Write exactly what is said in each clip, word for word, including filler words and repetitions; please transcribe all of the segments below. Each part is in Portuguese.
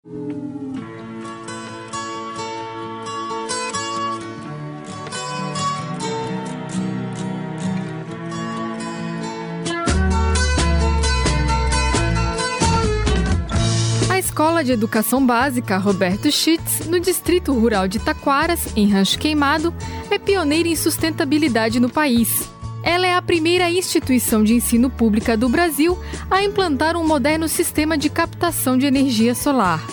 A Escola de Educação Básica Roberto Schitz, no Distrito Rural de Taquaras, em Rancho Queimado, é pioneira em sustentabilidade no país. Ela é a primeira instituição de ensino pública do Brasil a implantar um moderno sistema de captação de energia solar.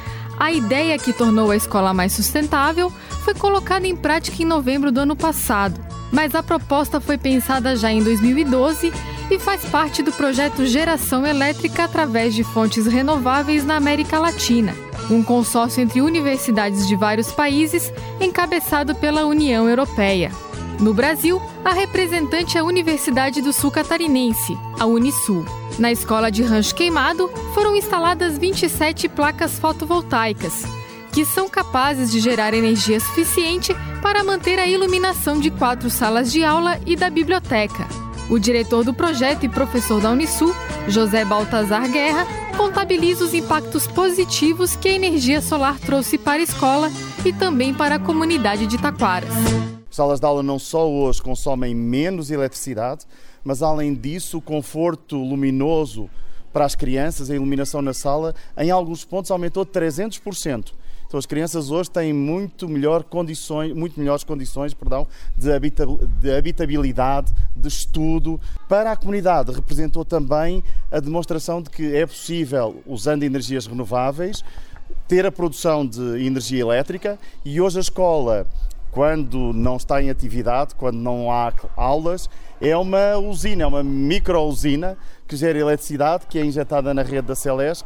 A ideia que tornou a escola mais sustentável foi colocada em prática em novembro do ano passado, mas a proposta foi pensada já em dois mil e doze e faz parte do projeto Geração Elétrica através de fontes renováveis na América Latina, um consórcio entre universidades de vários países encabeçado pela União Europeia. No Brasil, a representante é a Universidade do Sul Catarinense, a Unisul. Na escola de Rancho Queimado, foram instaladas vinte e sete placas fotovoltaicas, que são capazes de gerar energia suficiente para manter a iluminação de quatro salas de aula e da biblioteca. O diretor do projeto e professor da Unisul, José Baltazar Guerra, contabiliza os impactos positivos que a energia solar trouxe para a escola e também para a comunidade de Taquaras. As salas de aula não só hoje consomem menos eletricidade, mas além disso o conforto luminoso para as crianças, a iluminação na sala, em alguns pontos aumentou trezentos por cento. Então as crianças hoje têm muito, melhor condições, muito melhores condições perdão, de, de habitabilidade, de estudo. Para a comunidade representou também a demonstração de que é possível, usando energias renováveis, ter a produção de energia elétrica, e hoje a escola, quando não está em atividade, quando não há aulas, é uma usina, é uma micro-usina que gera eletricidade, que é injetada na rede da Celesc.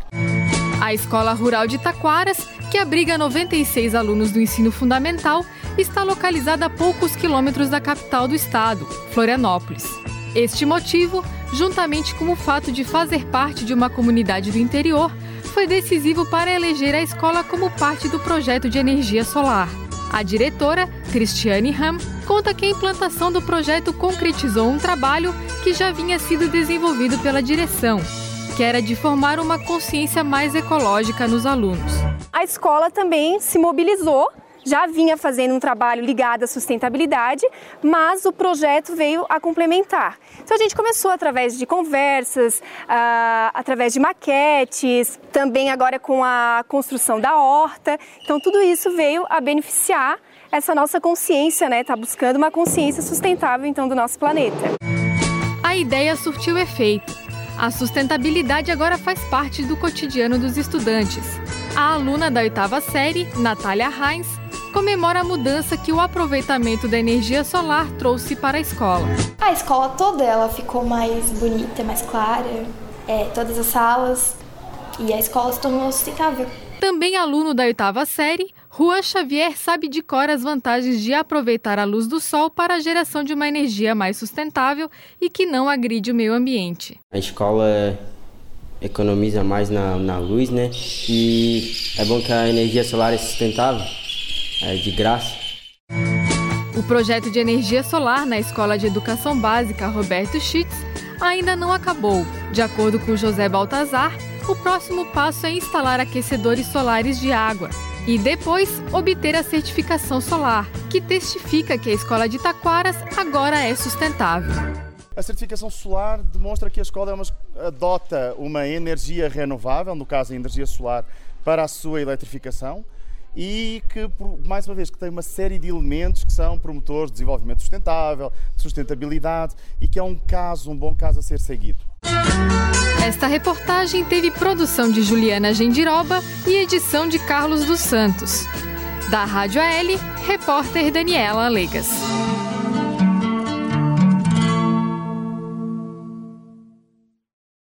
A Escola Rural de Taquaras, que abriga noventa e seis alunos do ensino fundamental, está localizada a poucos quilômetros da capital do estado, Florianópolis. Este motivo, juntamente com o fato de fazer parte de uma comunidade do interior, foi decisivo para eleger a escola como parte do projeto de energia solar. A diretora, Cristiane Ram, conta que a implantação do projeto concretizou um trabalho que já vinha sido desenvolvido pela direção, que era de formar uma consciência mais ecológica nos alunos. A escola também se mobilizou, já vinha fazendo um trabalho ligado à sustentabilidade, mas o projeto veio a complementar. Então a gente começou através de conversas, uh, através de maquetes, também agora com a construção da horta. Então tudo isso veio a beneficiar essa nossa consciência, né? Tá buscando uma consciência sustentável então do nosso planeta. A ideia surtiu efeito. A sustentabilidade agora faz parte do cotidiano dos estudantes. A aluna da oitava série, Natália Heinz, comemora a mudança que o aproveitamento da energia solar trouxe para a escola. A escola toda ela ficou mais bonita, mais clara, é, todas as salas, e a escola se tornou sustentável. Também aluno da oitava série, Juan Xavier sabe de cor as vantagens de aproveitar a luz do sol para a geração de uma energia mais sustentável e que não agride o meio ambiente. A escola economiza mais na, na luz, né? E é bom que a energia solar é sustentável, é de graça. O projeto de energia solar na Escola de Educação Básica Roberto Schitz ainda não acabou. De acordo com José Baltazar, o próximo passo é instalar aquecedores solares de água e depois obter a certificação solar, que testifica que a Escola de Taquaras agora é sustentável. A certificação solar demonstra que a escola é uma, adota uma energia renovável, no caso a energia solar, para a sua eletrificação, e que, mais uma vez, que tem uma série de elementos que são promotores de desenvolvimento sustentável, de sustentabilidade, e que é um caso, um bom caso a ser seguido. Esta reportagem teve produção de Juliana Gendiroba e edição de Carlos dos Santos. Da Rádio A L, repórter Daniela Legas.